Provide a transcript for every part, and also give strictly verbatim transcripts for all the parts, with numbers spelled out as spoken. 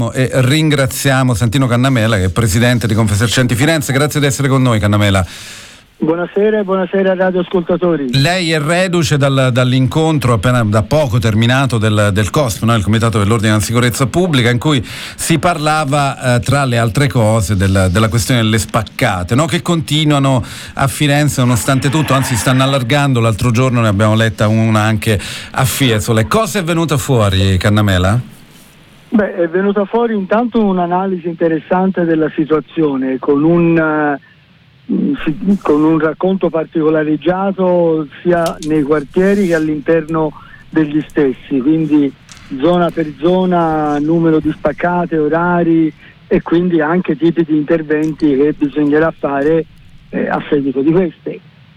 E ringraziamo Santino Cannamela, che è presidente di Confesercenti Firenze. Grazie di essere con noi, Cannamela. Buonasera e buonasera radioascoltatori. Lei è reduce dal, dall'incontro appena da poco terminato del, del C O S P, no? Il Comitato dell'Ordine della Sicurezza Pubblica, in cui si parlava eh, tra le altre cose del, della questione delle spaccate, no? Che continuano a Firenze nonostante tutto, anzi stanno allargando. L'altro giorno ne abbiamo letta una anche a Fiesole. Cosa è venuta fuori, Cannamela? Beh, è venuta fuori intanto un'analisi interessante della situazione con un, uh, con un racconto particolareggiato sia nei quartieri che all'interno degli stessi, quindi zona per zona, numero di spaccate, orari e quindi anche tipi di interventi che bisognerà fare eh, a seguito di queste.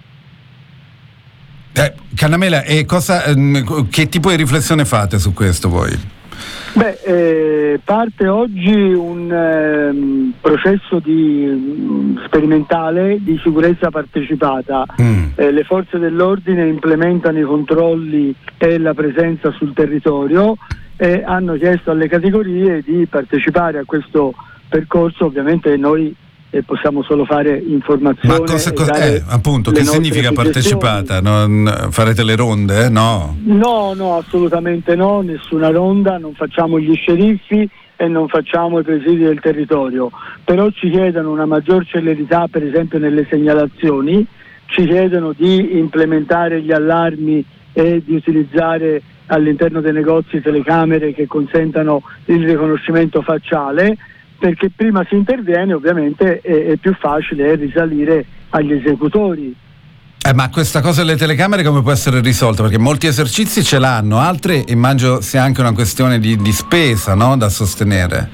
Eh, Cannamela, e cosa, ehm, che tipo di riflessione fate su questo voi? Beh, eh, parte oggi un ehm, processo di, mh, sperimentale di sicurezza partecipata. Mm. Eh, le forze dell'ordine implementano i controlli e la presenza sul territorio e hanno chiesto alle categorie di partecipare a questo percorso. Ovviamente noi eh, possiamo solo fare informazioni. Ma cosa, co- eh, appunto, che significa partecipata? Non farete le ronde? Eh? No. No, no, assolutamente no, nessuna ronda, non facciamo gli sceriffi e non facciamo i presidi del territorio, però ci chiedono una maggior celerità per esempio nelle segnalazioni, ci chiedono di implementare gli allarmi e di utilizzare all'interno dei negozi telecamere che consentano il riconoscimento facciale, perché prima si interviene ovviamente è, è più facile risalire agli esecutori. Eh, ma questa cosa delle telecamere come può essere risolta? Perché molti esercizi ce l'hanno, altri immagino sia anche una questione di, di spesa, no? Da sostenere.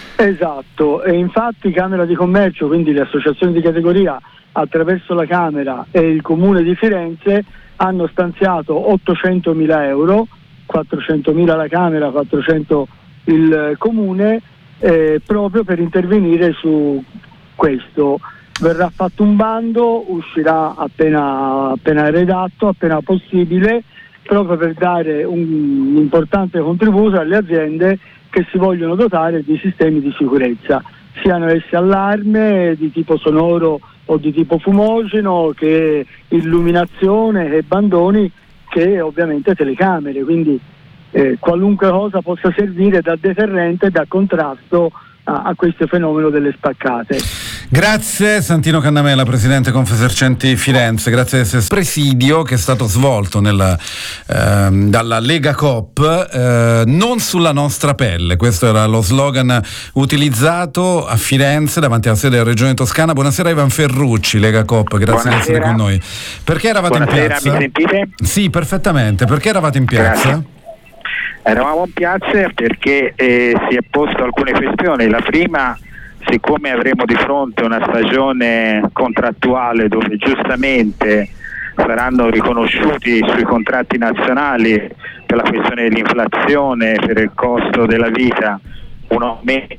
Esatto, e infatti Camera di Commercio, quindi le associazioni di categoria attraverso la Camera e il Comune di Firenze hanno stanziato ottocentomila euro, quattrocentomila la Camera, quattrocento il Comune, eh, proprio per intervenire su questo. Verrà fatto un bando, uscirà appena, appena redatto, appena possibile, proprio per dare un, un importante contributo alle aziende che si vogliono dotare di sistemi di sicurezza, siano essi allarme di tipo sonoro o di tipo fumogeno, che illuminazione, che bandoni, che ovviamente telecamere, quindi eh, qualunque cosa possa servire da deterrente e da contrasto a, a questo fenomeno delle spaccate. Grazie Santino Cannamela, presidente Confesercenti Firenze, grazie del presidio che è stato svolto nella, ehm, dalla Lega Coop, eh, non sulla nostra pelle. Questo era lo slogan utilizzato a Firenze davanti alla sede della Regione Toscana. Buonasera Ivan Ferrucci, Lega Coop, grazie di essere con noi. Perché eravate Buonasera, in piazza? Mi sentite? Sì, perfettamente. Perché eravate in piazza? Grazie. Eravamo in piazza perché eh, si è posto alcune questioni. La prima, siccome avremo di fronte una stagione contrattuale dove giustamente saranno riconosciuti sui contratti nazionali per la questione dell'inflazione, per il costo della vita, un aumento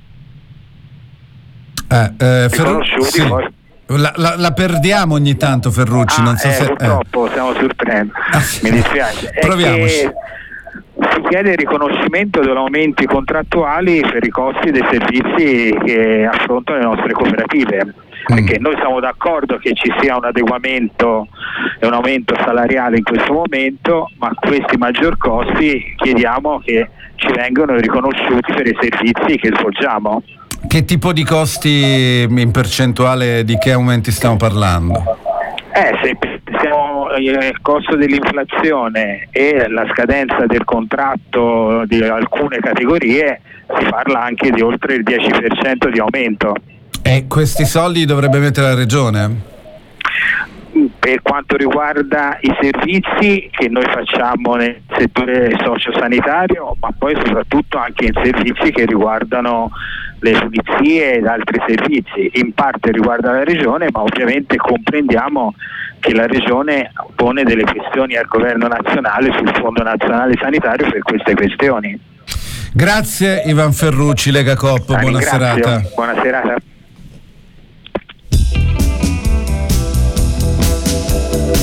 eh, eh, riconosciuti, sì. poi... La, la, la perdiamo ogni tanto Ferrucci, ah, non so eh, se purtroppo eh. stiamo sorprendendo, mi dispiace. Proviamoci. Si chiede il riconoscimento degli aumenti contrattuali per i costi dei servizi che affrontano le nostre cooperative, mm. perché noi siamo d'accordo che ci sia un adeguamento e un aumento salariale in questo momento, ma questi maggior costi chiediamo che ci vengano riconosciuti per i servizi che svolgiamo. Che tipo di costi in percentuale, di che aumenti stiamo parlando? Eh, se pensiamo al costo dell'inflazione e la scadenza del contratto di alcune categorie, si parla anche di oltre il dieci per cento di aumento. E questi soldi dovrebbe mettere la Regione? Per quanto riguarda i servizi che noi facciamo nel settore sociosanitario, ma poi soprattutto anche in servizi che riguardano le pulizie ed altri servizi, in parte riguarda la Regione, ma ovviamente comprendiamo che la Regione pone delle questioni al Governo nazionale sul Fondo Nazionale Sanitario per queste questioni. Grazie Ivan Ferrucci, Lega Coop, La buona ringrazio. serata. Buona serata.